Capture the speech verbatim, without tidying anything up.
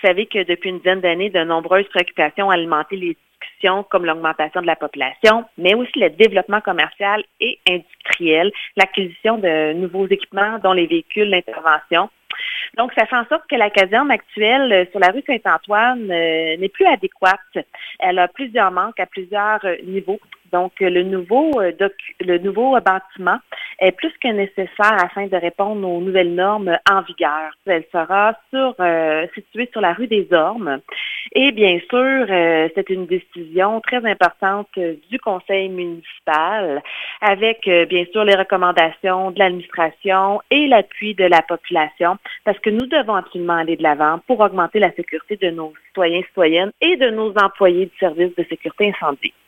savez que depuis une dizaine d'années, de nombreuses préoccupations ont alimenté les discussions, comme l'augmentation de la population, mais aussi le développement commercial et industriel, l'acquisition de nouveaux équipements, dont les véhicules d'intervention. Donc, ça fait en sorte que la caserne actuelle euh, sur la rue Saint-Antoine euh, n'est plus adéquate. Elle a plusieurs manques à plusieurs euh, niveaux. Donc, euh, le nouveau euh, docu- le nouveau euh, bâtiment est plus que nécessaire afin de répondre aux nouvelles normes en vigueur. Elle sera sur, euh, située sur la rue des Ormes. Et bien sûr, euh, c'est une décision très importante euh, du conseil municipal avec, euh, bien sûr, les recommandations de l'administration et l'appui de la population parce que nous devons absolument aller de l'avant pour augmenter la sécurité de nos citoyens et citoyennes et de nos employés du service de sécurité incendie.